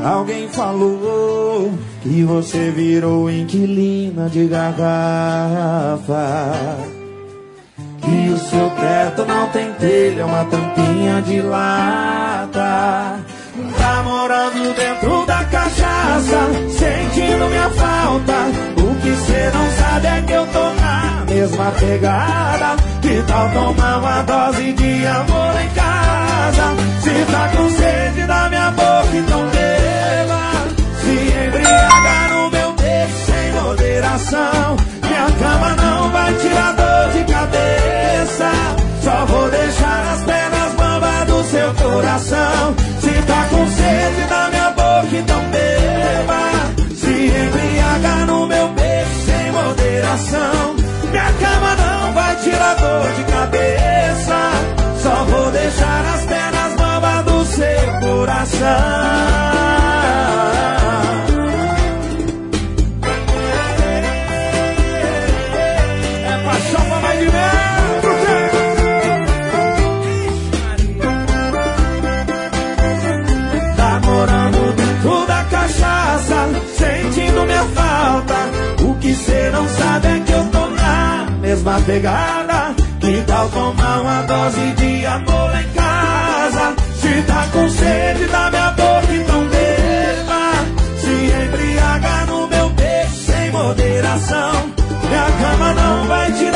Alguém falou que você virou inquilina de garrafa, que o seu teto não tem telha, é uma tampinha de lata. Tá morando dentro da cachaça, sentindo minha falta. O que cê não sabe é que eu tô na mesma pegada. Que tal tomar uma dose de amor em casa? Se tá com sede da minha boca, então beba. Se embriaga no meu beijo sem moderação. Minha cama não vai tirar dor de cabeça. Só vou deixar as pernas bambas do seu coração. Se tá com sede da minha boca, então beba. Se embriaga no meu beijo sem moderação. Minha cama não vai tirar dor de cabeça. Só vou deixar as pernas bambas do seu coração. Sentindo minha falta. O que cê não sabe é que eu tô na mesma pegada. Que tal tomar uma dose de amor lá em casa? Se tá com sede da minha boca, então beba. Se embriaga no meu beijo sem moderação. Minha cama não vai tirar